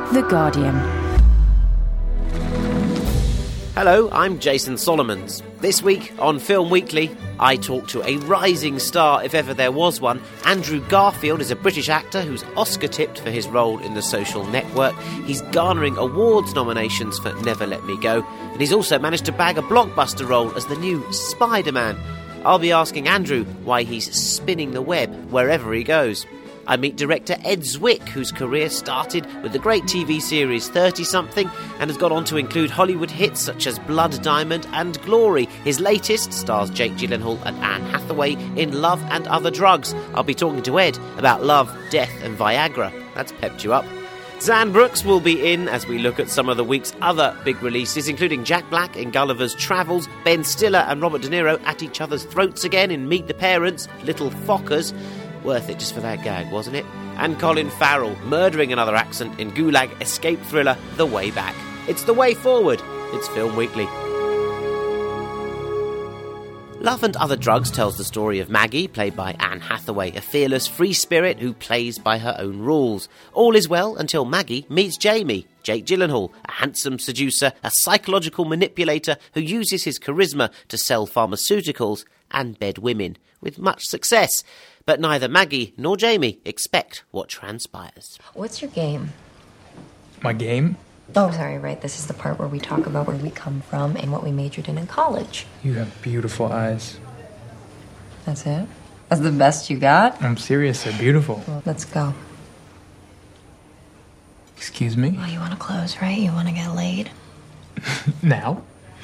The Guardian. Hello, I'm Jason Solomons. This week on Film Weekly, I talk to a rising star, if ever there was one. Andrew Garfield is a British actor who's Oscar-tipped for his role in The Social Network. He's garnering awards nominations for Never Let Me Go, and he's also managed to bag a blockbuster role as the new Spider-Man. I'll be asking Andrew why he's spinning the web wherever he goes. I meet director Ed Zwick, whose career started with the great TV series 30-something and has gone on to include Hollywood hits such as Blood Diamond and Glory. His latest stars Jake Gyllenhaal and Anne Hathaway in Love and Other Drugs. I'll be talking to Ed about love, death and Viagra. That's pepped you up. Zan Brooks will be in as we look at some of the week's other big releases, including Jack Black in Gulliver's Travels, Ben Stiller and Robert De Niro at each other's throats again in Meet the Parents, Little Fockers. Worth it just for that gag, wasn't it? And Colin Farrell murdering another accent in Gulag escape thriller The Way Back. It's the way forward. It's Film Weekly. Love and Other Drugs tells the story of Maggie, played by Anne Hathaway, a fearless free spirit who plays by her own rules. All is well until Maggie meets Jamie, Jake Gyllenhaal, a handsome seducer, a psychological manipulator who uses his charisma to sell pharmaceuticals and bed women, with much success. But neither Maggie nor Jamie expect what transpires. What's your game? My game? Oh, sorry, right. This is the part where we talk about where we come from and what we majored in college. You have beautiful eyes. That's it? That's the best you got? I'm serious, they're beautiful. Well, let's go. Excuse me? Well, you want to close, right? You want to get laid? Now?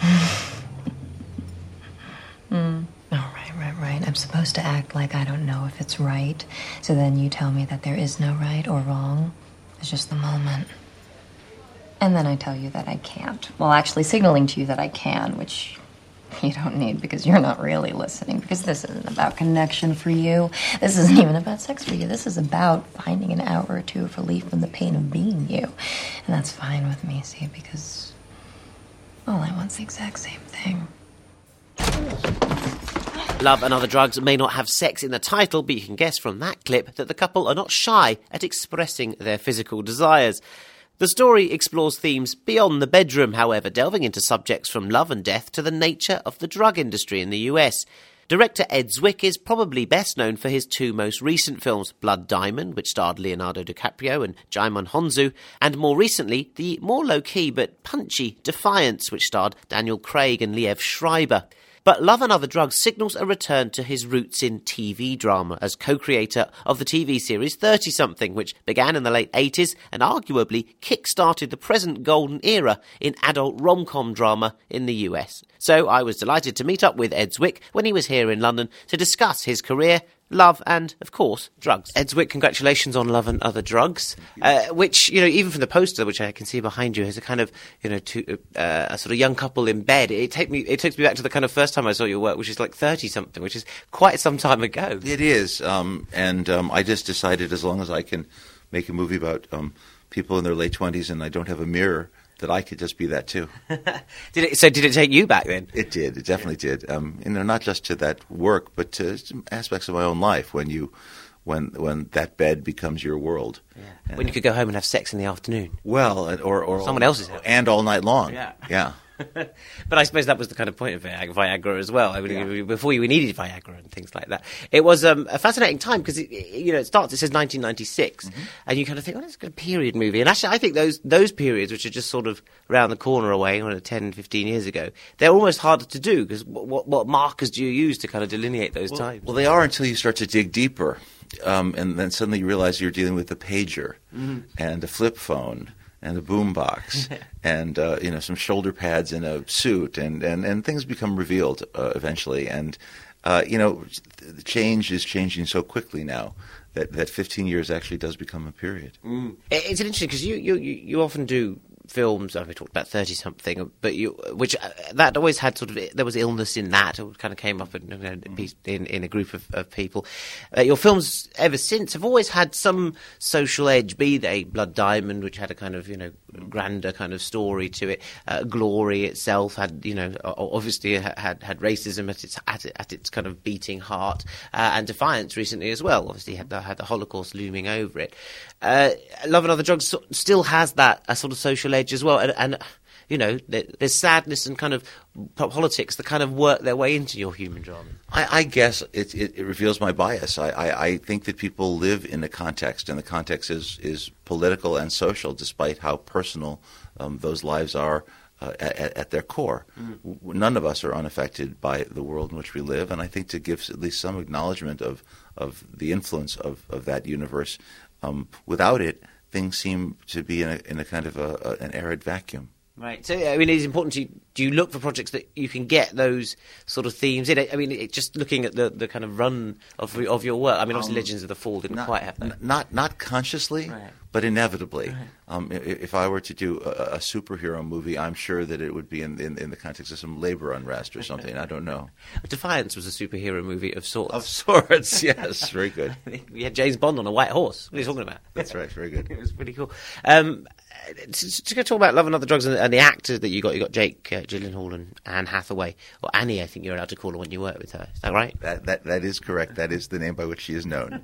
Right. I'm supposed to act like I don't know if it's right. So then you tell me that there is no right or wrong. It's just the moment. And then I tell you that I can't. Well, actually signaling to you that I can, which you don't need because you're not really listening. Because this isn't about connection for you. This isn't even about sex for you. This is about finding an hour or two of relief from the pain of being you. And that's fine with me, see, because all I want's the exact same thing. Love and Other Drugs may not have sex in the title, but you can guess from that clip that the couple are not shy at expressing their physical desires. The story explores themes beyond the bedroom, however, delving into subjects from love and death to the nature of the drug industry in the US. Director Ed Zwick is probably best known for his two most recent films, Blood Diamond, which starred Leonardo DiCaprio and Djimon Hounsou, and more recently, the more low-key but punchy Defiance, which starred Daniel Craig and Liev Schreiber. But Love and Other Drugs signals a return to his roots in TV drama as co-creator of the TV series 30-something, which began in the late 80s and arguably kick-started the present golden era in adult rom-com drama in the US. So I was delighted to meet up with Ed Zwick when he was here in London to discuss his career, love and, of course, drugs. Ed Zwick, congratulations on Love and Other Drugs, which, even from the poster, which I can see behind you, is a kind of, a sort of young couple in bed. It takes me back to the kind of first time I saw your work, which is like 30-something, which is quite some time ago. It is, and I just decided as long as I can make a movie about people in their late 20s and I don't have a mirror, that I could just be that too. Did it take you back then? It did. It definitely did. Not just to that work, but to aspects of my own life. When that bed becomes your world. Yeah. When you could go home and have sex in the afternoon. Well, or someone else's house. And all night long. Yeah. But I suppose that was the kind of point of Viagra as well. I mean, before you needed Viagra and things like that. It was a fascinating time because it starts. It says 1996, and you kind of think, oh, it's a good period movie. And actually, I think those periods, which are just sort of around the corner away, 10, 15 years ago, they're almost harder to do because what markers do you use to kind of delineate those times? Well, they are until you start to dig deeper, and then suddenly you realize you're dealing with a pager and a flip phone. And a boombox, and some shoulder pads in a suit, and things become revealed eventually. And the change is changing so quickly now that 15 years actually does become a period. It's interesting because you often do films. We talked about 30-something, but that always had there was illness in that. It kind of came up in a group of people. Your films ever since have always had some social edge, be they Blood Diamond, which had a kind of grander kind of story to it. Glory itself had obviously had racism at its kind of beating heart, and Defiance recently as well. Obviously had the Holocaust looming over it. Love and Other Drugs still has that a sort of social edge as well, and there's sadness and kind of politics that kind of work their way into your human drama. I guess it reveals my bias. I think that people live in a context, and the context is political and social, despite how personal those lives are at their core. None of us are unaffected by the world in which we live, and I think to give at least some acknowledgement of the influence of that universe, without it, things seem to be in a kind of an arid vacuum. Right. So, I mean, it's important do you look for projects that you can get those sort of themes in? I mean, just looking at the kind of run of your work, I mean, obviously Legends of the Fall didn't quite have that. Not consciously, right, but inevitably. Right. If I were to do a superhero movie, I'm sure that it would be in the context of some labor unrest or something. I don't know. Defiance was a superhero movie of sorts. Of sorts, yes. Very good. We had James Bond on a white horse. What are you talking about? That's right. Very good. It was pretty cool. To talk about Love and Other Drugs and the actors that you got Jake Gyllenhaal and Anne Hathaway, or Annie, I think you're allowed to call her when you work with her. Is that right? That is correct. That is the name by which she is known.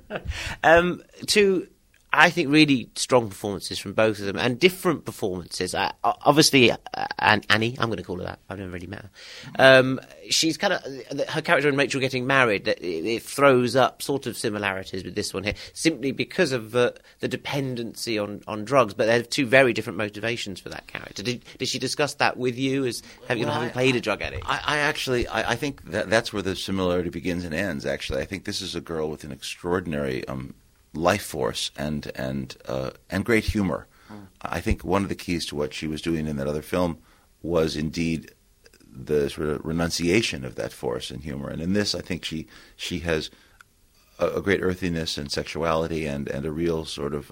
Two, I think, really strong performances from both of them, and different performances. Obviously, Annie, I'm going to call her that. I've never really met her. She's kind of her character in Rachel Getting Married. It throws up sort of similarities with this one here, simply because of the dependency on drugs. But they have two very different motivations for that character. Did she discuss that with you as having played a drug addict? I think that's where the similarity begins and ends. Actually, I think this is a girl with an extraordinary life force and great humor. I think one of the keys to what she was doing in that other film was indeed the sort of renunciation of that force and humor. And in this, I think she has a great earthiness and sexuality and a real sort of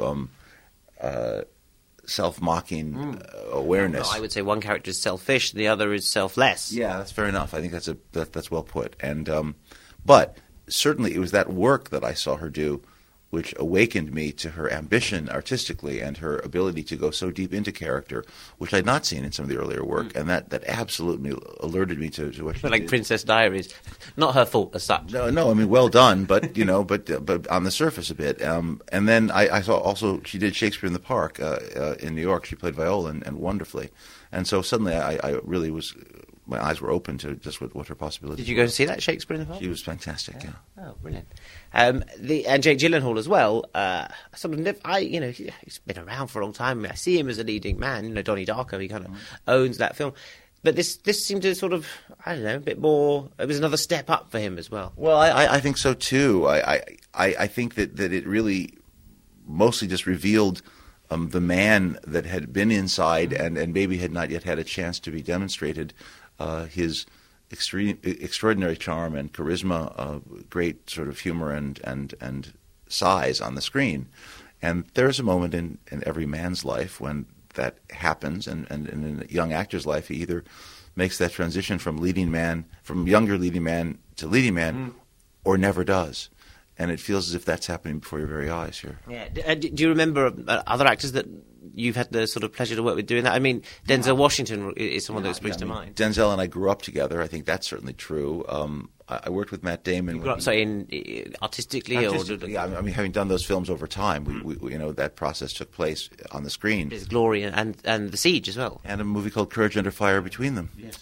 self-mocking awareness. I would say one character is selfish, the other is selfless. Yeah, that's fair enough. I think that's well put. And but certainly it was that work that I saw her do which awakened me to her ambition artistically and her ability to go so deep into character, which I'd not seen in some of the earlier work, and that absolutely alerted me to what she did. Like Princess Diaries, not her fault as such. No, I mean, well done, but but on the surface a bit. And then I saw also she did Shakespeare in the Park in New York. She played Viola and wonderfully, and so suddenly I really was. My eyes were open to just what her possibilities. Did you go to see that Shakespeare in the Park? She was fantastic. Yeah. Oh, brilliant. And Jake Gyllenhaal as well. He's been around for a long time. I see him as a leading man. Donnie Darko. He kind of owns that film. But this seemed to sort of, I don't know, a bit more. It was another step up for him as well. Well, I think so too. I think that it really mostly just revealed the man that had been inside and maybe had not yet had a chance to be demonstrated. His extraordinary charm and charisma, great sort of humor and size on the screen. And there's a moment in every man's life when that happens, and in a young actor's life, he either makes that transition from younger leading man to leading man, or never does. And it feels as if that's happening before your very eyes here. Yeah. Do you remember other actors that you've had the sort of pleasure to work with doing that? I mean, Denzel Washington is someone that springs to mind. Denzel and I grew up together. I think that's certainly true. I worked with Matt Damon. You grew up, artistically? Yeah, I mean, having done those films over time, we that process took place on the screen. There's Glory and The Siege as well. And a movie called Courage Under Fire between them. Yes.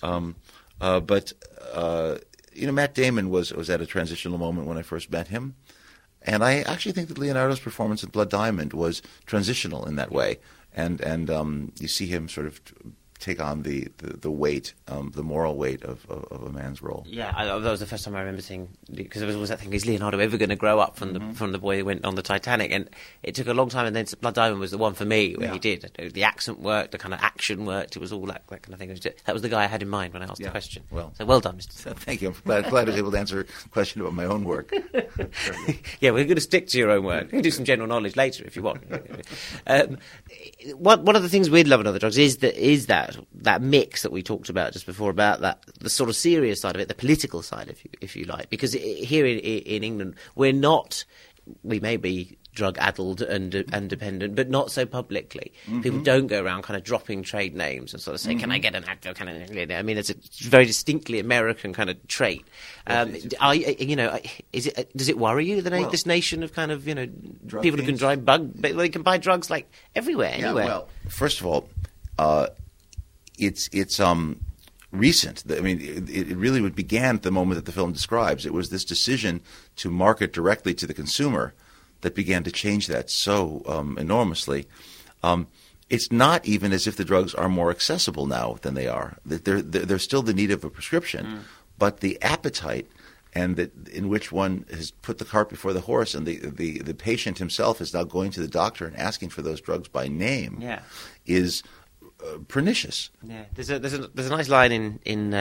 Matt Damon was at a transitional moment when I first met him. And I actually think that Leonardo's performance in Blood Diamond was transitional in that way. And you see him sort of take on the weight, the moral weight of a man's role. Yeah, that was the first time I remember seeing, because there was that thing: is Leonardo ever going to grow up from the boy who went on the Titanic? And it took a long time, and then Blood Diamond was the one for me where he did. The accent worked, the kind of action worked. It was all that kind of thing. That was the guy I had in mind when I asked the question. Well done, Mr. So thank you. I'm glad I was able to answer a question about my own work. Yeah, we're going to stick to your own work. You can do some general knowledge later if you want. One of the things with Love and Other Drugs is that mix that we talked about just before, about the sort of serious side of it, the political side, if you like. Because here in England, we may be drug-addled and dependent, but not so publicly. People don't go around kind of dropping trade names and sort of say, "Can I get an Advil?" I mean, it's a very distinctly American kind of trait. Does it worry you that this nation of kind of people who can they can buy drugs like everywhere, anywhere? Yeah, well, first of all, it's recent. I mean, it really began at the moment that the film describes. It was this decision to market directly to the consumer that began to change that so enormously. It's not even as if the drugs are more accessible now than they are. There's still the need of a prescription, but the appetite and in which one has put the cart before the horse, and the patient himself is now going to the doctor and asking for those drugs by name, is pernicious. Yeah, there's a nice line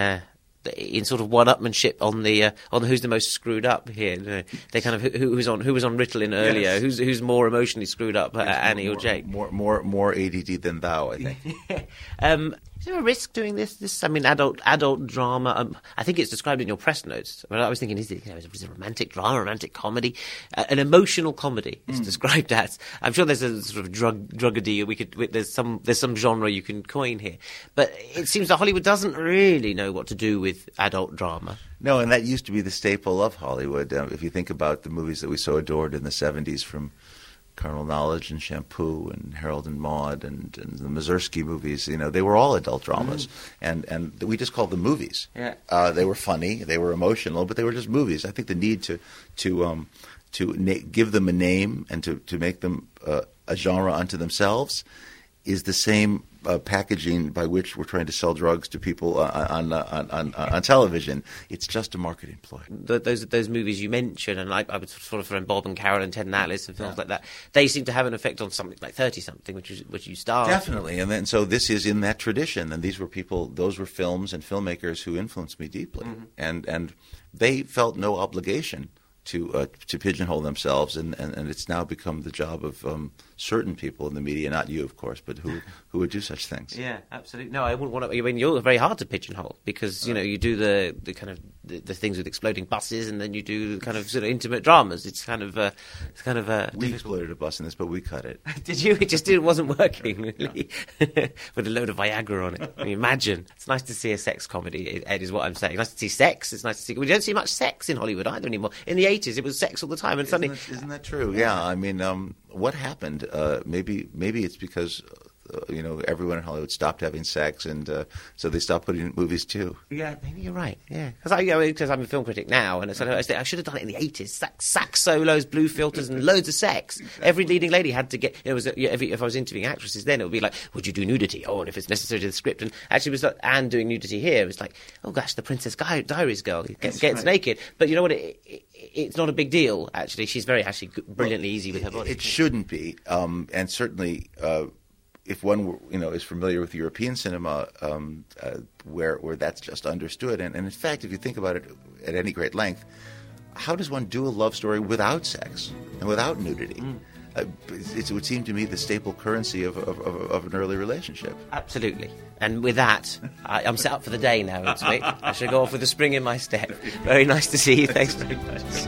in sort of one-upmanship on the who's the most screwed up here. They kind of who was on Ritalin earlier. Yes. Who's more emotionally screwed up, Annie or Jake? More ADD than thou, I think. Is there a risk doing this? I mean, adult drama. I think it's described in your press notes. I was thinking, is it a romantic drama, romantic comedy, an emotional comedy? It's described as. I'm sure there's a sort of drugady. There's some genre you can coin here, but it seems that Hollywood doesn't really know what to do with adult drama. No, and that used to be the staple of Hollywood. If you think about the movies that we so adored in the 70s, from Carnal Knowledge and Shampoo and Harold and Maude and the Mazursky movies, they were all adult dramas, and we just called them movies. Yeah. They were funny, they were emotional, but they were just movies. I think the need to give them a name and to make them a genre unto themselves is the same packaging by which we're trying to sell drugs to people on television. It's just a marketing ploy. Those movies you mentioned, and I would sort of throw in Bob and Carol and Ted and Alice and films like that, they seem to have an effect on something like 30-something, which you starred. Definitely, and then so this is in that tradition, and those were films and filmmakers who influenced me deeply, and they felt no obligation to pigeonhole themselves, and it's now become the job of certain people in the media, not you, of course, but who would do such things. Yeah, absolutely. No, I wouldn't want to. I mean, you're very hard to pigeonhole because you do the kind of the things with exploding buses, and then you do the kind of sort of intimate dramas. It's kind of we exploded a bus in this, but we cut it. Did you? It wasn't working really, with a load of Viagra on it. I mean, imagine. It's nice to see a sex comedy. Ed is what I'm saying. Nice to see sex. It's nice to see. We don't see much sex in Hollywood either anymore. In the 80s, it was sex all the time, and suddenly isn't that true? Yeah, I mean, what happened? Maybe it's because everyone in Hollywood stopped having sex, and so they stopped putting in movies too. Yeah, maybe you're right. Yeah, because I'm a film critic now, and I should have done it in the 80s. Sax solos, blue filters, and loads of sex. Exactly. Every leading lady had to get. If I was interviewing actresses, then it would be like, would you do nudity? Oh, and if it's necessary to the script. And actually, it was like Anne doing nudity here. It was like, oh gosh, the Princess Diaries girl gets naked. But you know what? It's not a big deal. Actually, she's very brilliantly easy with her body. It shouldn't be, and certainly. If one is familiar with European cinema, where that's just understood, and in fact, if you think about it at any great length, how does one do a love story without sex and without nudity? It would seem to me the staple currency of an early relationship. Absolutely. And with that, I'm set up for the day now. I should go off with a spring in my step. Very nice to see you. Thanks very much.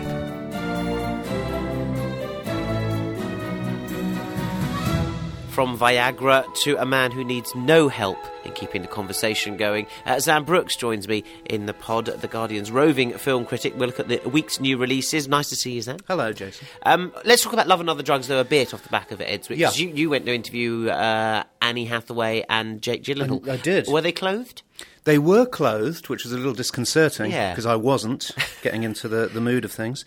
From Viagra to a man who needs no help in keeping the conversation going. Zan Brooks joins me in the pod, The Guardian's roving film critic. We'll look at the week's new releases. Nice to see you, Zan. Hello, Jason. Let's talk about Love and Other Drugs, though, a bit off the back of it, Ed. Yeah. You went to interview Annie Hathaway and Jake Gyllenhaal. I did. Were they clothed? They were clothed, which was a little disconcerting Yeah. because I wasn't getting into the mood of things.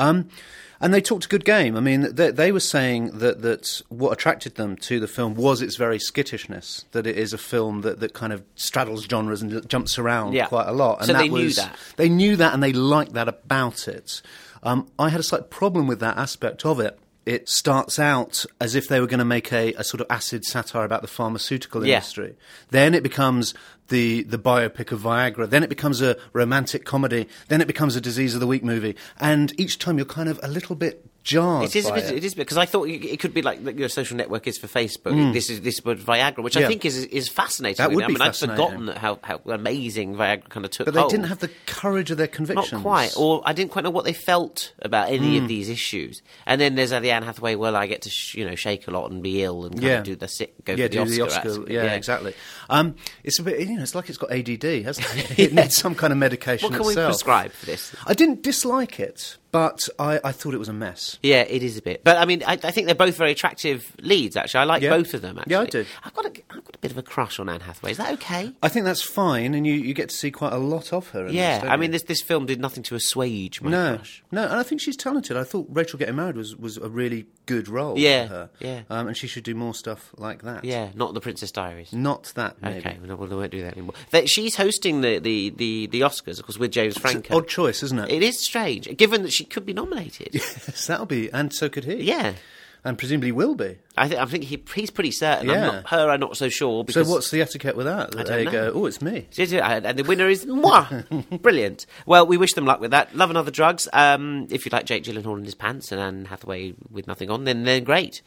And they talked a good game. I mean, they were saying that what attracted them to the film was its very skittishness, that it is a film that kind of straddles genres and jumps around Yeah. quite a lot. And So that they knew that. They knew that and they liked that about it. I had a slight problem with that aspect of it. It starts out as if they were going to make a sort of acid satire about the pharmaceutical Yeah. industry. Then it becomes the biopic of Viagra. Then it becomes a romantic comedy. Then it becomes a Disease of the Week movie. And each time you're kind of a little bit jarred It is a by bit, it is a bit, because I thought it could be like your social network is for Facebook. This was Viagra, which I Yeah. think is fascinating. That would really. be I mean, fascinating. I'd forgotten how amazing Viagra kind of took But they hold. didn't have the courage of their Not convictions. quite, or I didn't quite know what they felt about any of these issues. And then there's the Anne Hathaway, well, I get to shake a lot and be ill and kind of do the go for do the Oscar. aspect. Yeah, exactly. It's a bit, it's like it's got ADD, hasn't it? It needs some kind of medication What can we itself. prescribe for this? I didn't dislike it, but I thought it was a mess. Yeah, it is a bit. But I mean, I think they're both very attractive leads, actually. I like Yeah. both of them, actually. Yeah, I do. I've got a bit of a crush on Anne Hathaway. Is that okay? I think that's fine, and you get to see quite a lot of her in Yeah, this, don't I mean, you? this film did nothing to assuage my No, crush. no, and I think she's talented. I thought Rachel Getting Married was a really good role Yeah, for her. yeah. And she should do more stuff like that. Yeah, not The Princess Diaries. Not that, maybe. Okay, well, they won't do that anymore. She's hosting the Oscars, of course, with James It's an Franco. odd choice, isn't it? It is strange, given that she could be nominated. Yes, that'll be, and so could he. Yeah. And presumably will be. I think he's pretty certain. Yeah. I'm not so sure. Because So what's the etiquette with that? don't They know. go, oh, it's me. And the winner is moi. Brilliant. Well, we wish them luck with that. Love and Other Drugs. If you like Jake Gyllenhaal in his pants and Anne Hathaway with nothing on, then they're great.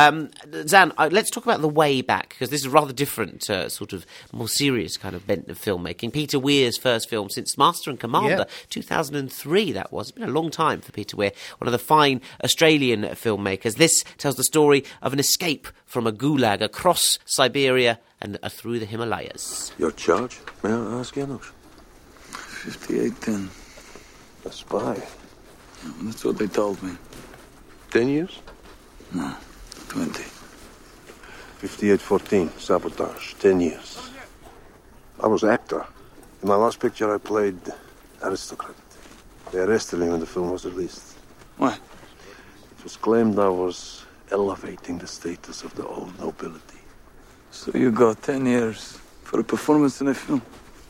Zan, let's talk about The Way Back, because this is a rather different, sort of more serious kind of bent of filmmaking. Peter Weir's first film since Master and Commander, 2003 that was. It's been a long time for Peter Weir, one of the fine Australian filmmakers. This tells the story of an escape from a gulag across Siberia and through the Himalayas. Your charge? May I ask, Janos? 5810. A spy. That's what they told me. 10 years? No, 20. 5814, sabotage. 10 years. I was actor. In my last picture, I played aristocrat. They arrested me when the film was released. Why? It was claimed I was elevating the status of the old nobility. So you got 10 years for a performance in a film?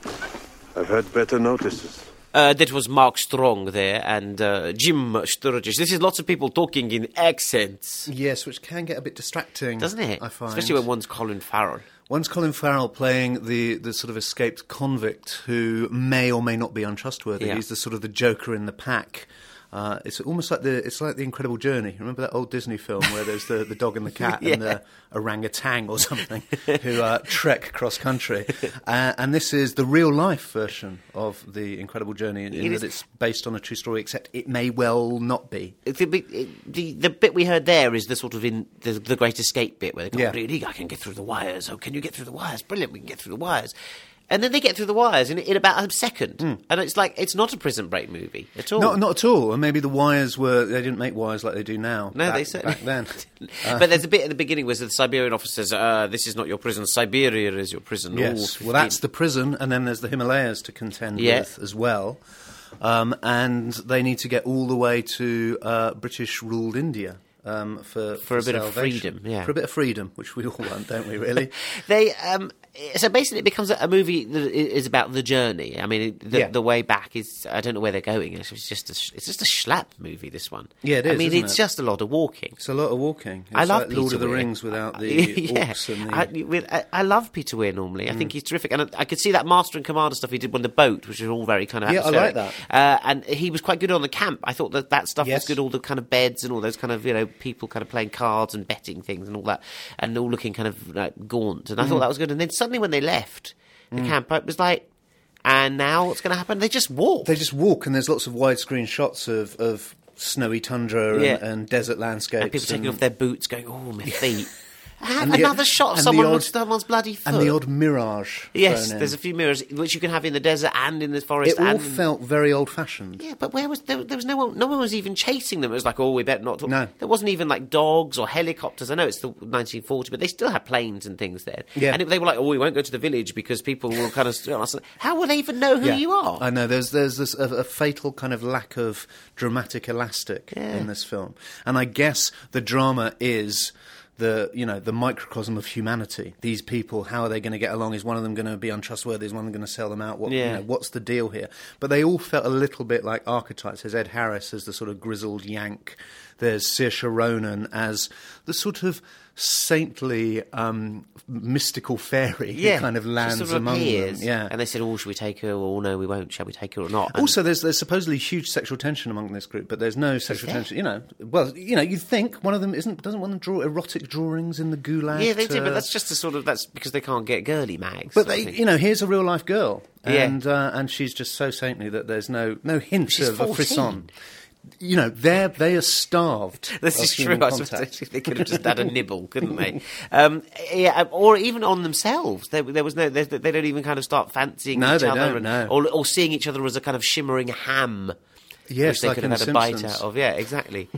I've had better notices. That was Mark Strong there and Jim Sturgis. This is lots of people talking in accents, Yes, which can get a bit distracting, doesn't it? I find. Especially when one's Colin Farrell. One's Colin Farrell playing the sort of escaped convict who may or may not be untrustworthy. Yeah. He's the sort of the joker in the pack. It's almost like the Incredible Journey. Remember that old Disney film where there's the dog and the cat and the orangutan or something who trek cross country, and this is the real life version of the Incredible Journey in that it's based on a true story, except it may well not be. The bit we heard there is the sort of in the Great Escape bit where they go, Yeah. I can get through the wires. Oh, can you get through the wires? Brilliant, we can get through the wires. And then they get through the wires in about a second. And it's like, it's not a Prison Break movie at all. Not at all. And maybe the wires they didn't make wires like they do now. No, back, they certainly back then. But there's a bit at the beginning where the Siberian officer says, this is not your prison, Siberia is your prison. Yes, Ooh, well, that's the prison, and then there's the Himalayas to contend Yeah. with as well. And they need to get all the way to British-ruled India for a bit of salvation. freedom, yeah. For a bit of freedom, which we all want, don't we, really? They so basically it becomes a movie that is about the journey. I mean, the way back is, I don't know where they're going. It's just a schlap movie, this one. Yeah, it is, I mean, isn't it's it? just a lot of walking. It's a lot of walking. It's I love like Peter Lord of the Weir. Rings without the Yeah. orcs and the... I love Peter Weir normally. I think he's terrific. And I could see that Master and Commander stuff he did on the boat, which was all very kind of Yeah, I like atmospheric. that. And he was quite good on the camp. I thought that stuff Yes. was good, all the kind of beds and all those kind of, people kind of playing cards and betting things and all that, and all looking kind of gaunt. And I thought that was good. And then suddenly when they left the camp, it was like, and now what's going to happen? They just walk. They just walk, and there's lots of widescreen shots of snowy tundra Yeah. and desert landscapes. and people taking off their boots going, oh, my feet. Another shot of someone's bloody foot. And the odd mirage. Yes, thrown in. there's a few mirrors, which you can have in the desert and in the forest. It all felt very old-fashioned. Yeah, but where was there was no one was even chasing them. It was like, oh, we better not talk. No. There wasn't even like dogs or helicopters. I know it's the 1940, but they still had planes and things there. Yeah. And they were like, oh, we won't go to the village because people will kind of... How will they even know who you are? I know, there's this a fatal kind of lack of dramatic elastic in this film. And I guess the drama is... the microcosm of humanity. These people, how are they going to get along? Is one of them going to be untrustworthy? Is one of them going to sell them out? What's the deal here? But they all felt a little bit like archetypes. There's Ed Harris as the sort of grizzled Yank. There's Saoirse Ronan as the sort of saintly, mystical fairy who kind of lands sort of among appears. them. Yeah. And they said, oh, should we take her? Or no, we won't. Shall we take her or not? And also, there's supposedly huge sexual tension among this group, but there's no sexual tension. You'd think one of them doesn't want to draw erotic drawings in the gulag. Yeah, they do, but that's just that's because they can't get girly mags. But here's a real life girl, and she's just so saintly that there's no hint She's of 14. a frisson. They are starved. This of is human true. contact. They could have just had a nibble, couldn't they? Or even on themselves. There was no. They don't even kind of start fancying each they other, don't, no. or seeing each other as a kind of shimmering ham. Yes, which they like could in have had The a bite Simpsons. out of. Yeah, exactly.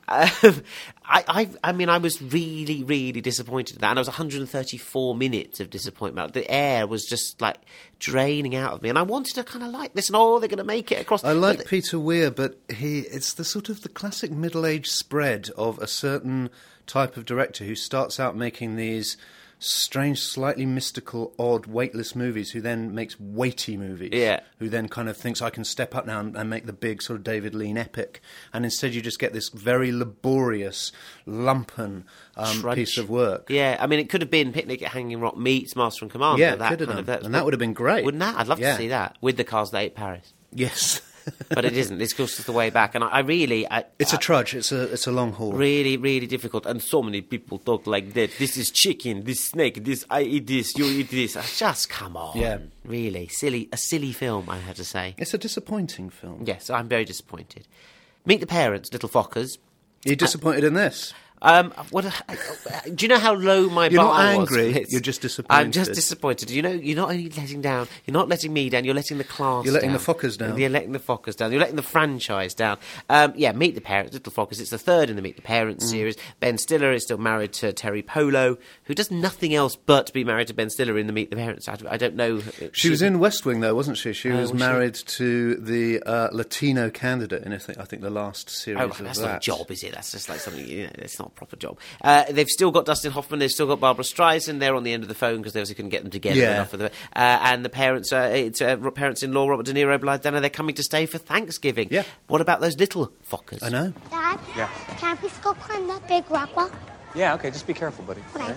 I was really, really disappointed in that, and I was 134 minutes of disappointment. The air was just like draining out of me, and I wanted to kind of like this. And they're going to make it across. I like Peter Weir, but it's the sort of the classic middle-age spread of a certain type of director who starts out making these strange, slightly mystical, odd, weightless movies, who then makes weighty movies. Yeah. Who then kind of thinks, I can step up now and make the big sort of David Lean epic. And instead you just get this very laborious, lumpen piece of work. Yeah, I mean, it could have been Picnic at Hanging Rock meets Master and Commander. Yeah, it could have done. And that would have been great. Wouldn't that? I'd love to see that, with the cars that ate Paris. Yes. But it isn't. It's just the way back, and I really... It's a trudge. It's a long haul. Really, really difficult, and so many people talk like that. This is chicken, this snake, this I eat this, you eat this. Just come on. Yeah. Really, a silly film, I have to say. It's a disappointing film. Yes, I'm very disappointed. Meet the Parents, Little Fockers. You're disappointed in this? Do you know how low my You're bar not was? angry, you're just disappointed. I'm just disappointed. You're not only you're not letting me down, you're letting the class You're letting down. the Fockers down. You're letting the Fockers down. You're letting the franchise down. Meet the Parents, Little Fockers. It's the third in the Meet the Parents series. Ben Stiller is still married to Terry Polo, who does nothing else but be married to Ben Stiller in the Meet the Parents. I don't know. She was in West Wing, though, wasn't she? She was was she? married to the Latino candidate in, I think, the last series of that's that. not a job, is it? That's just like something, it's not a proper job. They've still got Dustin Hoffman, they've still got Barbara Streisand, they're on the end of the phone because they obviously couldn't get them together enough of them. And the parents, parents-in-law, Robert De Niro, Blythe Danner, they're coming to stay for Thanksgiving. Yeah. What about those little Fockers? I know. Dad? Yeah. Can I please go climb that big rock wall? Yeah, okay, just be careful, buddy. Okay.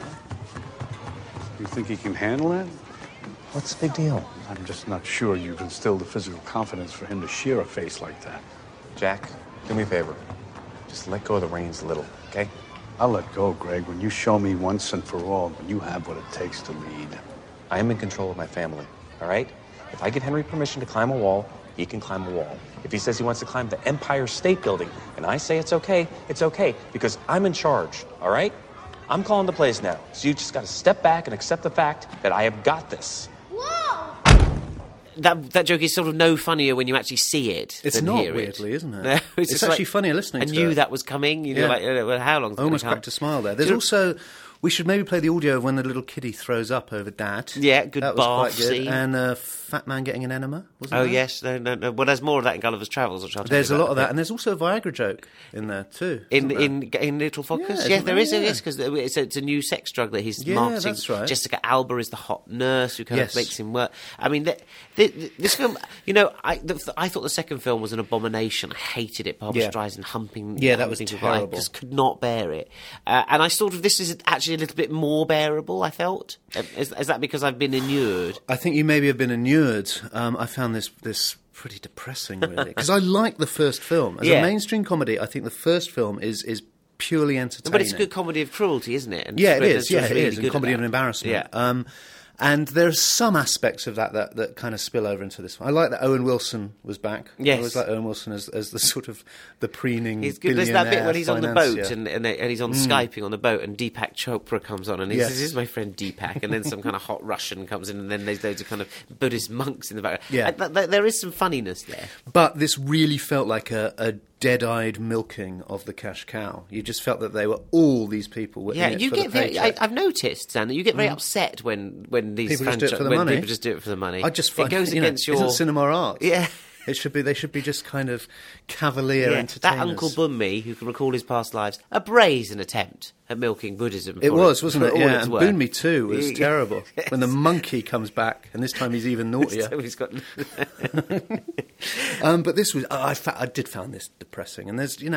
You think he can handle that? What's the big deal? I'm just not sure you've instilled the physical confidence for him to shear a face like that. Jack, do me a favor. Just let go of the reins a little, okay? I'll let go, Greg, when you show me once and for all when you have what it takes to lead. I am in control of my family, all right? If I give Henry permission to climb a wall, he can climb a wall. If he says he wants to climb the Empire State Building, and I say it's okay, because I'm in charge, all right? I'm calling the plays now, so you just got to step back and accept the fact that I have got this. Whoa! That joke is sort of no funnier when you actually see it. It's than not, hear weirdly, it. isn't it? No, it's just actually funnier listening I to knew it. that was coming. You know, Yeah. like, how long? I almost cracked a smile there. There's also... We should maybe play the audio of when the little kiddie throws up over Dad. Yeah, good that was bath quite good. scene. And Fat Man getting an enema, wasn't Oh, there? yes. No. Well, there's more of that in Gulliver's Travels, which I'll tell There's you a about. lot of that, and there's also a Viagra joke in there too. In Little Fockers? Yeah, Yeah, isn't there there? is, Yeah. yes, because it's a new sex drug that he's Yeah, marketing. that's right. Jessica Alba is the hot nurse who kind Yes. of makes him work. I mean, this film, I thought the second film was an abomination. I hated it. Barbara Yeah. Streisand humping. Yeah, that was humping people. terrible. I just could not bear it. And I this is actually a little bit more bearable, I felt. Is that because I've been inured? I think you maybe have been inured. I found this pretty depressing, really, because I like the first film as Yeah. a mainstream comedy. I think the first film is purely entertaining. But it's a good comedy of cruelty, isn't it? And Yeah, it Spreader's is. Yeah, just it really is. And good comedy at of that. embarrassment. Yeah. And there are some aspects of that kind of spill over into this one. I like that Owen Wilson was back. Yes. I always like Owen Wilson as the sort of the preening He's good. There's billionaire that bit when he's on the boat financier. and he's on Skyping on the boat, and Deepak Chopra comes on and he Yes. says, "This is my friend Deepak," and then some kind of hot Russian comes in, and then there's loads of kind of Buddhist monks in the background. Yeah. There is some funniness there. But this really felt like a dead-eyed milking of the cash cow. You just felt that they were all these people were Yeah, in it you for get the very. paycheck. I've noticed, Dan, that you get very upset when these People just do it for the when money. people just do it for the money. I just find it goes you know, against your isn't cinema art. Yeah. They should be just kind of cavalier Yeah, entertainers. that Uncle Bunmi, who can recall his past lives, a brazen attempt at milking Buddhism. It for was, wasn't for it? all Yeah, it's and worth. Bunmi too was Yeah. terrible. Yes. When the monkey comes back, and this time he's even naughtier. So he's got. But this was, I did find this depressing, and there's,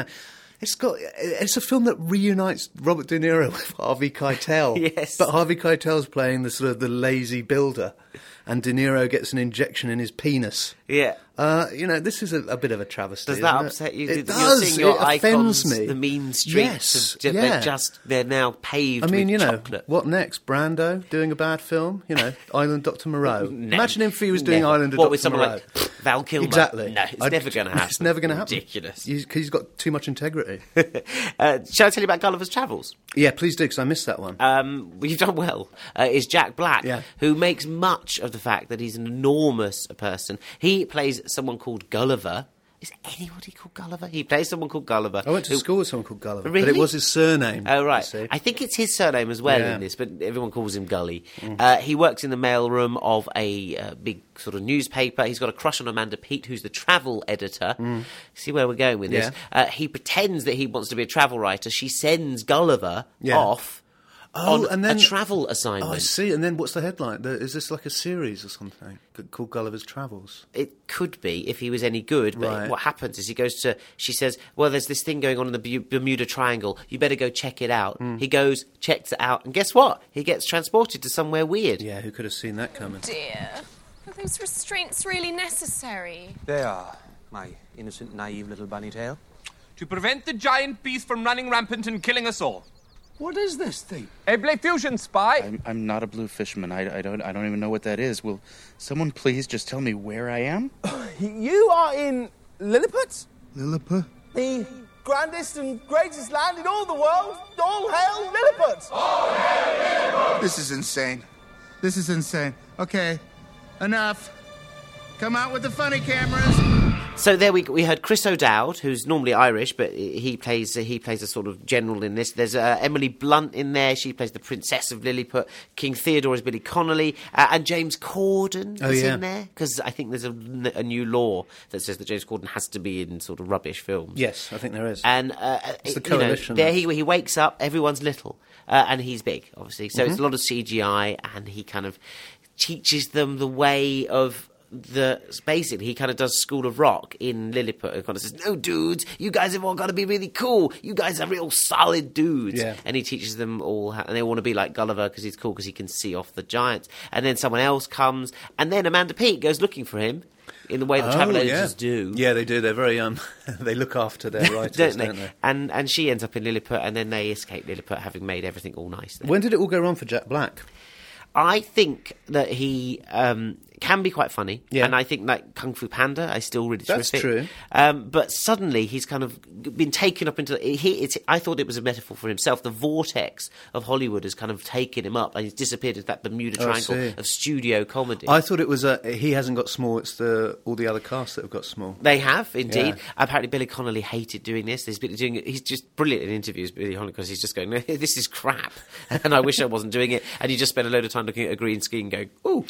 it's a film that reunites Robert De Niro with Harvey Keitel. Yes. But Harvey Keitel's playing the sort of the lazy builder, and De Niro gets an injection in his penis. Yeah. This is a bit of a travesty. Does that isn't it? upset you? It You're does. seeing your It offends icons, me. the mean streets. They're now paved I mean, with chocolate. what next? Brando doing a bad film? Island Dr. Moreau. Imagine if he was doing Never. Island of What, Dr. with someone Moreau. like Val Kilmer? Exactly. No, it's never going to happen. It's never going to happen. Ridiculous. Because he's got too much integrity. Shall I tell you about Gulliver's Travels? Yeah, please do, because I missed that one. Well, you've done well. Is Jack Black, Yeah. who makes much of the fact that he's an enormous person. He plays someone called Gulliver. Is anybody called Gulliver? He plays someone called Gulliver. I went to school with someone called Gulliver, but Really? it was his surname. Oh, you right. see. I think it's his surname as well Yeah. in this, but everyone calls him Gully. He works in the mailroom of a big sort of newspaper. He's got a crush on Amanda Peet, who's the travel editor. See where we're going with this? He pretends that he wants to be a travel writer. She sends Gulliver off on and then a travel assignment. Oh, I see. And then what's the headline? Is this like a series or something called Gulliver's Travels? It could be if he was any good, but Right. what happens is he goes to. She says, "Well, there's this thing going on in the Bermuda Triangle. You better go check it out." He goes, checks it out, and guess what? He gets transported to somewhere weird. Yeah, who could have seen that coming? Dear, are those restraints really necessary? They are, my innocent, naive little bunny tail. To prevent the giant beast from running rampant and killing us all. What is this thing? A Blake Fusion spy. I'm not a blue fisherman. I don't even know what that is. Will someone please just tell me where I am? You are in Lilliput? Lilliput? The grandest and greatest land in all the world. All hail Lilliput! All hail Lilliput! This is insane. This is insane. Okay, enough. Come out with the funny cameras. So there we heard Chris O'Dowd, who's normally Irish, but he plays a sort of general in this. There's Emily Blunt in there. She plays the Princess of Lilliput. King Theodore is Billy Connolly, and James Corden is in there because I think there's a new law that says that James Corden has to be in sort of rubbish films. Yes, I think there is. And it's the coalition. There he wakes up. Everyone's little, and he's big, obviously. So it's a lot of CGI, and he kind of teaches them the way of. Basically, he kind of does School of Rock in Lilliput and kind of says, "No, dudes, you guys have all got to be really cool. You guys are real solid dudes." Yeah. And he teaches them all how, and they want to be like Gulliver because he's cool because he can see off the giants. And then someone else comes, and then Amanda Peet goes looking for him in the way that travel editors do. Yeah, they do. They're very they look after their writers, don't they? And she ends up in Lilliput, and then they escape Lilliput, having made everything all nice. There. When did it all go wrong for Jack Black? I think that he can be quite funny, and I think like Kung Fu Panda is still really terrific. That's true. But suddenly he's kind of been taken up into. I thought it was a metaphor for himself. The vortex of Hollywood has kind of taken him up, and he's disappeared into that Bermuda Triangle of studio comedy. I thought it was he hasn't got small. It's all the other casts that have got small. They have indeed. Yeah. Apparently, Billy Connolly hated doing this. He's just brilliant in interviews, Billy Connolly, because he's just going, "No, this is crap," and I wish I wasn't doing it. And you just spend a load of time looking at a green screen, going, "Ooh."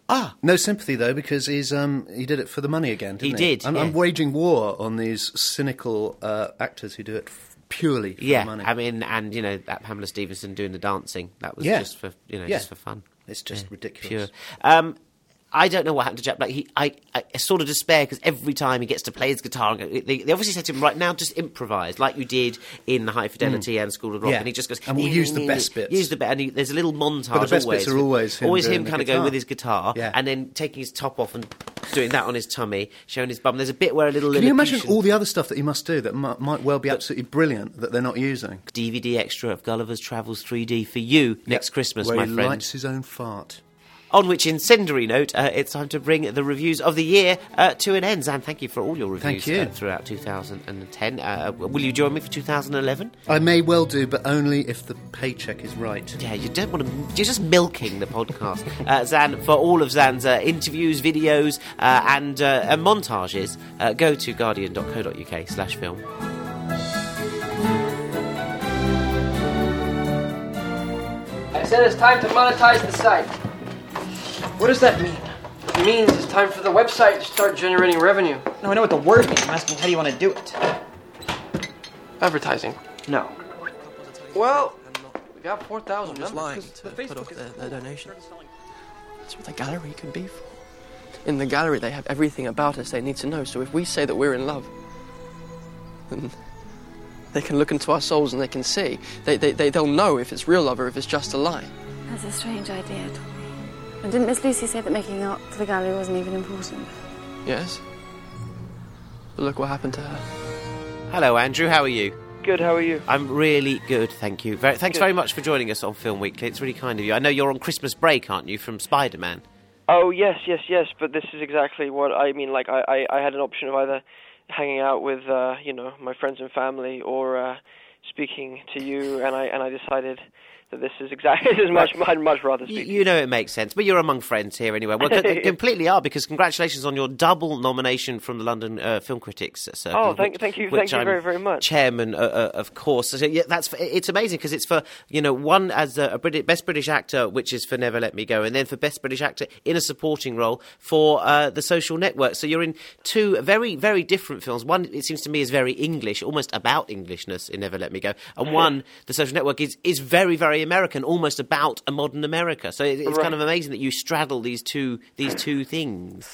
No sympathy though, because he did it for the money again. Didn't He did. I'm waging war on these cynical actors who do it purely for the money. I mean, and that Pamela Stevenson doing the dancing, that was just for just for fun. It's just ridiculous. Pure. I don't know what happened to Jack Black. I sort of despair because every time he gets to play his guitar, they obviously said to him, right now, just improvise like you did in the High Fidelity and School of Rock, and he just goes, and we'll use the best bits. Use the best, and there's a little montage. But the best bits are always him kind of going with his guitar, and then taking his top off and doing that on his tummy, showing his bum. There's a bit where a little. Can you imagine all the other stuff that he must do that might well be absolutely brilliant that they're not using? DVD extra of Gulliver's Travels 3D for you next Christmas, where my he friend. lights his own fart. On which incendiary note, it's time to bring the reviews of the year to an end. Zan, thank you for all your reviews throughout 2010. Will you join me for 2011? I may well do, but only if the paycheck is right. Yeah, you don't want to... You're just milking the podcast. Zan, for all of Zan's interviews, videos and montages, go to guardian.co.uk/film. I said it's time to monetize the site. What does that mean? It means it's time for the website to start generating revenue. No, I know what the word means. I'm asking how do you want to do it? Advertising. No. Well, we got 4,000 members. lying The to Facebook put off is- their donations. That's what the gallery could be for. In the gallery, they have everything about us they need to know. So if we say that we're in love, then they can look into our souls and they can see. They'll know if it's real love or if it's just a lie. That's a strange idea, Tommy. And didn't Miss Lucy say that making art for the gallery wasn't even important? Yes. But look what happened to her. Hello, Andrew. How are you? Good, how are you? I'm really good, thank you. Thanks very much for joining us on Film Weekly. It's really kind of you. I know you're on Christmas break, aren't you, from Spider-Man? Oh, yes, but this is exactly what I mean. Like, I had an option of either hanging out with, my friends and family or speaking to you, and I decided that this is exactly as much. I'd much rather speak. You know it makes sense, but you're among friends here anyway. Well, completely are, because congratulations on your double nomination from the London Film Critics Circle. Oh, thank you very, very much. Chairman, of course. So, yeah, it's amazing because it's for one as a Best British Actor, which is for Never Let Me Go, and then for Best British Actor in a supporting role for The Social Network. So you're in two very, very different films. One, it seems to me, is very English, almost about Englishness in Never Let Me Go, and one, The Social Network, is very, very American, almost about a modern America. So it's kind of amazing that you straddle these two things.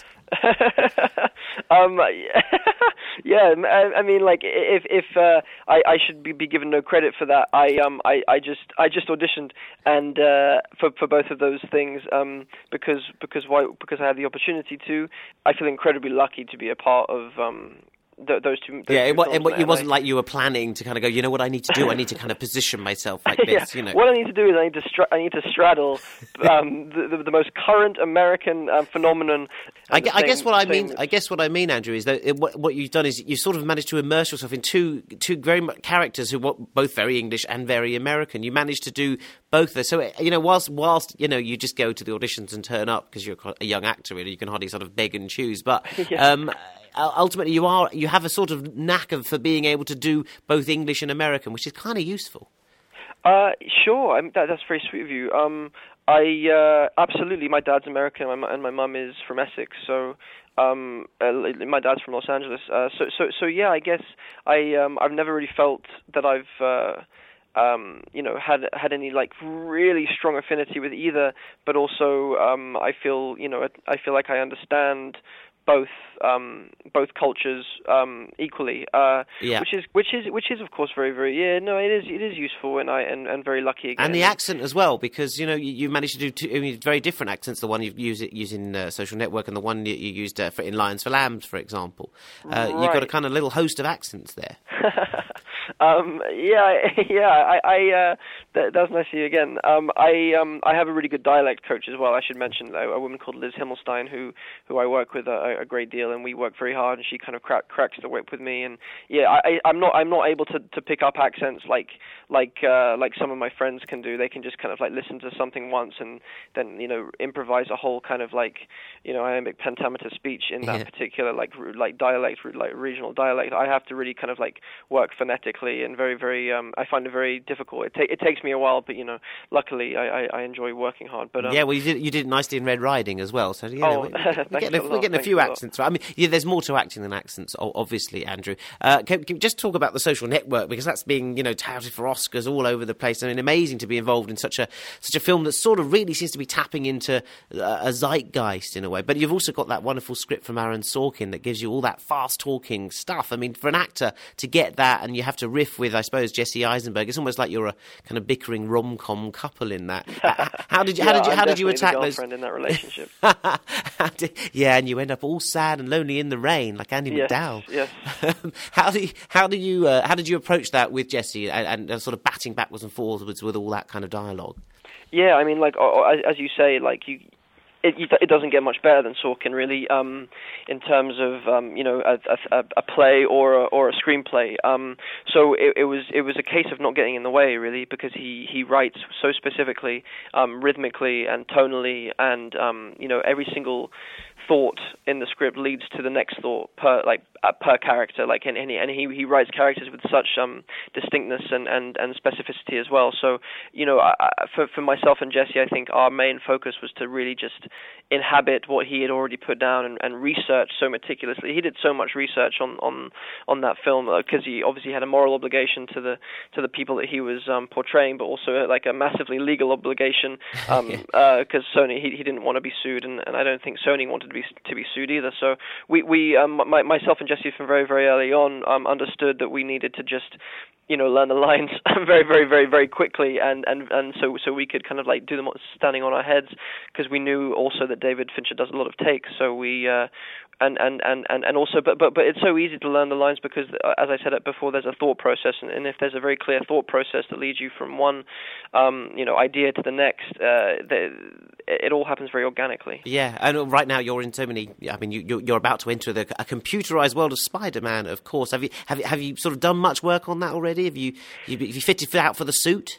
Yeah, I mean, like, if I should be given no credit for that, I just auditioned and for both of those things because I had the opportunity to. I feel incredibly lucky to be a part of those two. It wasn't like you were planning to kind of go, you know what I need to do? I need to kind of position myself like this. Yeah. You know, what I need to do is I need to straddle the most current American phenomenon. I guess what I mean, Andrew, is that what you've done is you sort of managed to immerse yourself in two very much characters who were both very English and very American. You managed to do both of those. So whilst you just go to the auditions and turn up because you're a young actor, really, you can hardly sort of beg and choose. But ultimately, you have a sort of knack for being able to do both English and American, which is kind of useful. Sure, that's very sweet of you. Absolutely, my dad's American and my mum is from Essex, so my dad's from Los Angeles. So yeah, I guess I've never really felt that I've had any like really strong affinity with either, but also I feel like I understand both cultures equally, which is of course very, very it is useful and very lucky again. And the accent as well, because you managed to do two very different accents. The one you use in Social Network, and the one you used in Lions for Lambs, for example. Right. You've got a kind of little host of accents there. That's nice of you again. I have a really good dialect coach as well. I should mention a woman called Liz Himmelstein who I work with a great deal, and we work very hard. And she kind of cracks the whip with me. And I'm not able to pick up accents like some of my friends can do. They can just kind of like listen to something once and then improvise a whole kind of iambic pentameter speech in that particular dialect, regional dialect. I have to really kind of work phonetically and very, very. I find it very difficult. It takes me a while, but luckily I enjoy working hard. But well, you did it nicely in Red Riding as well. So we're getting a few accents right. I mean, there's more to acting than accents, obviously, Andrew. Can you just talk about The Social Network, because that's being touted for Oscars all over the place. I mean, amazing to be involved in such a film that sort of really seems to be tapping into a zeitgeist in a way. But you've also got that wonderful script from Aaron Sorkin that gives you all that fast talking stuff. I mean, for an actor to get that, and you have to riff with, I suppose, Jesse Eisenberg. It's almost like you're a kind of bickering rom-com couple in that. How did you attack those? In that relationship. And you end up all sad and lonely in the rain, like Andy McDowell. Yes. How did you approach that with Jesse and sort of batting backwards and forwards with all that kind of dialogue? Yeah, I mean, as you say, it doesn't get much better than Sorkin, really, in terms of a play or a screenplay. So it was a case of not getting in the way, really, because he writes so specifically, rhythmically and tonally, and every single thought in the script leads to the next thought per character, and he writes characters with such distinctness and specificity as well. So for myself and Jesse, I think our main focus was to really just inhabit what he had already put down and research so meticulously. He did so much research on that film because he obviously had a moral obligation to the people that he was portraying, but also like a massively legal obligation because Sony he didn't want to be sued, and I don't think Sony wanted to be sued either. So we myself and Jesse from very, very early on understood that we needed to just learn the lines very, very, very, very quickly, and so we could kind of like do them standing on our heads, because we knew also that David Fincher does a lot of takes. So we and also, but it's so easy to learn the lines because, as I said before, there's a thought process, and if there's a very clear thought process that leads you from one idea to the next, it all happens very organically. Yeah, and right now you're in so many. I mean, you're about to enter a computerized world of Spider-Man, of course. Have you sort of done much work on that already? Have you fitted out for the suit?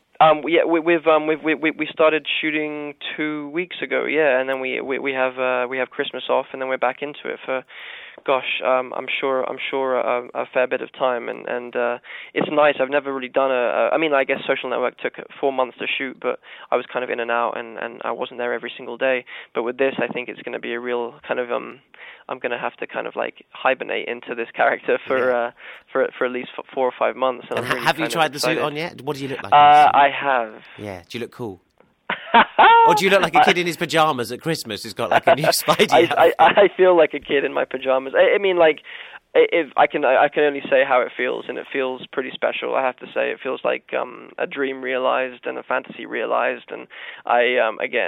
We started shooting 2 weeks ago, and then we have Christmas off, and then we're back into it for, I'm sure a fair bit of time, and it's nice. I've never really done I guess Social Network took 4 months to shoot, but I was kind of in and out, and I wasn't there every single day. But with this, I think it's going to be a real kind of I'm going to have to kind of like hibernate into this character for at least 4 or 5 months. And really have you tried the suit on yet? What do you look like? I have. Yeah. Do you look cool? Or do you look like a kid in his pajamas at Christmas who's got like a new Spidey outfit? I feel like a kid in my pajamas. I mean, like, if I can only say how it feels, and it feels pretty special. I have to say, it feels like a dream realized and a fantasy realized, and I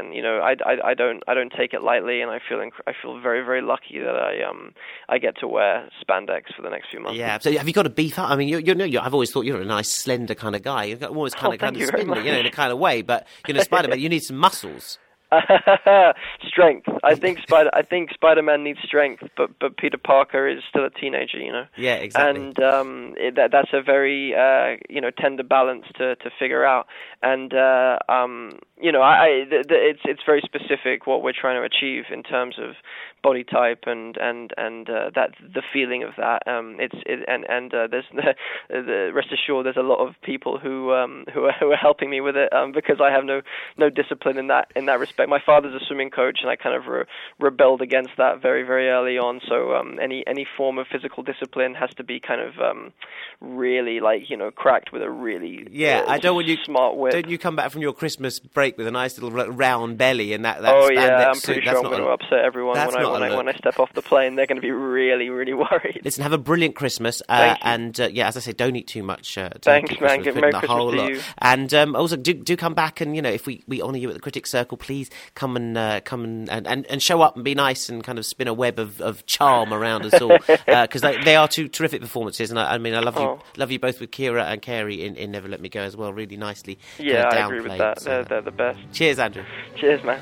don't take it lightly, and I feel very, very lucky that I get to wear spandex for the next few months. Yeah. So have you got to beef up? I mean, I've always thought you're a nice slender kind of guy. You're always kind of spindly, in a kind of way, but Spider-Man, you need some muscles. Strength. I think Spider-Man needs strength, but Peter Parker is still a teenager, Yeah, exactly. And that's a very tender balance to figure out. And it's very specific what we're trying to achieve in terms of body type and that the feeling of that. There's rest assured there's a lot of people who are helping me with it because I have no discipline in that respect. My father's a swimming coach, and I kind of rebelled against that very, very early on. So any form of physical discipline has to be kind of really cracked with a really I don't want you smart whip. Don't you come back from your Christmas break with a nice little round belly and that oh spandex yeah, I'm suit? pretty sure I'm going to upset everyone when I step off the plane. They're going to be really, really worried. Listen, have a brilliant Christmas, and as I say, don't eat too much. Thanks, man. Give Merry Christmas to you. And also, do come back, and if we honour you at the Critics Circle, please come and show up and be nice and kind of spin a web of charm around us all, because they are two terrific performances, and I love you both with Kira and Carey in Never Let Me Go as well, really nicely. Yeah, I agree with that. So, they're the best. Cheers, Andrew. Cheers, man.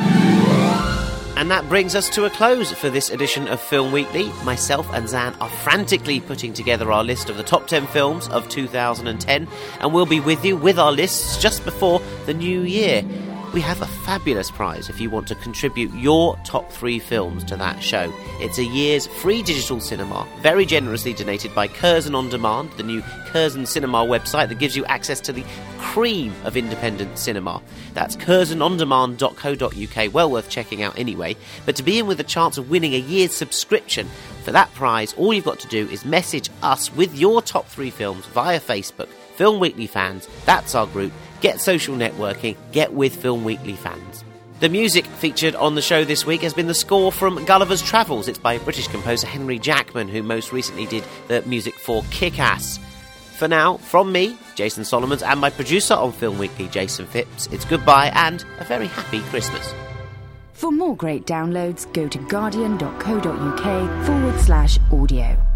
And that brings us to a close for this edition of Film Weekly. Myself and Zan are frantically putting together our list of the top 10 films of 2010, and we'll be with you with our lists just before the new year. We have a fabulous prize if you want to contribute your top 3 films to that show. It's a year's free digital cinema, very generously donated by Curzon On Demand, the new Curzon Cinema website that gives you access to the cream of independent cinema. That's curzonondemand.co.uk, well worth checking out anyway. But to be in with a chance of winning a year's subscription for that prize, all you've got to do is message us with your top 3 films via Facebook. Film Weekly Fans, that's our group. Get social networking, get with Film Weekly Fans. The music featured on the show this week has been the score from Gulliver's Travels. It's by British composer Henry Jackman, who most recently did the music for Kick-Ass. For now, from me, Jason Solomons, and my producer on Film Weekly, Jason Phipps, it's goodbye and a very happy Christmas. For more great downloads, go to guardian.co.uk/audio.